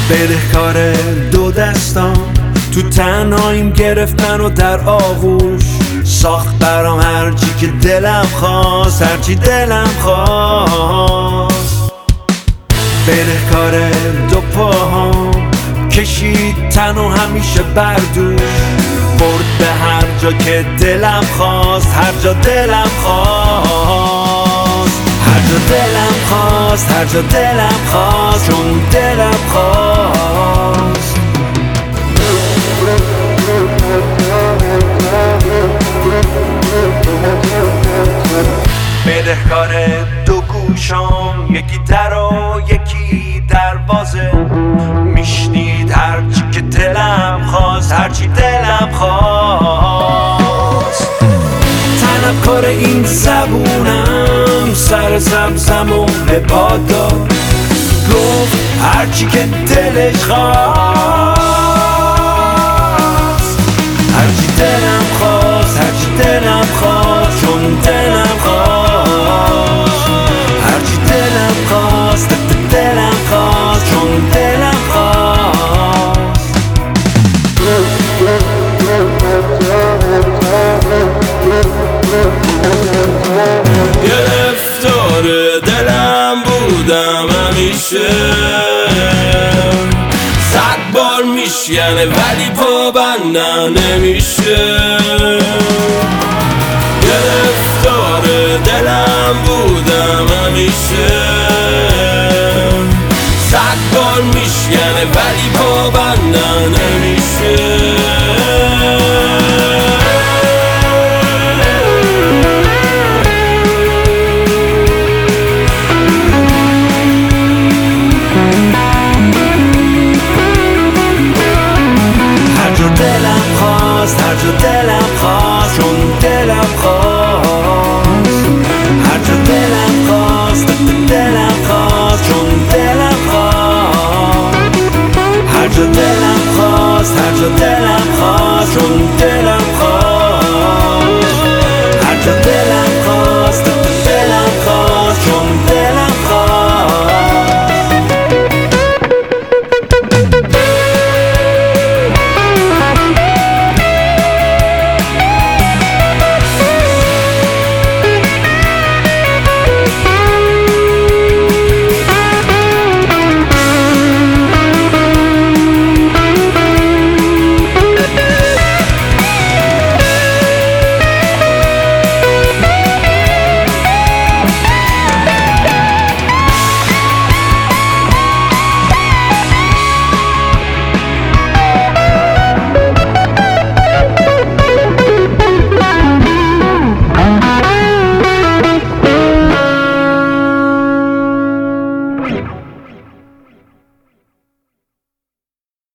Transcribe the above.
بدهکار دو دستام تو تنهاییم گرفتن و در آغوش ساخت برام هرچی که دلم خواست، هرچی دلم خواست. بدهکار دو پاهام کشید تن و همیشه بردوش برد به هر جا که دلم خواست، هر جا دلم خواست، هر جا دلم خواست، هر جا دلم خواست، چون دلم خواست. بدهکار دو گوشام، یکی در و یکی دروازه، میشنید هرچی که دلم خواست، هرچی دلم خواست. طلبکار این زبونم سر سبزم و به باد داد، گفت هرچی که دلش خواست، هرچی دلم خواست، هرچی دلم خواست، چون دلم خواست، هرچی دلم خواست، دلم خواست، چون دلم خواست. گرفتار دلم بودم همیشه، 100 بار میشکنه ولی پابندم نمیشه. گرفتار دلم بودم همیشه، 100 بار میشکنه ولی پابندم نمیشه. هر جا دلم خواست، چون دلم خواست، هر جا دلم خواست، دلم خواست، چون دلم خواست، هر جا دلم خواست، هر جا دلم خواست.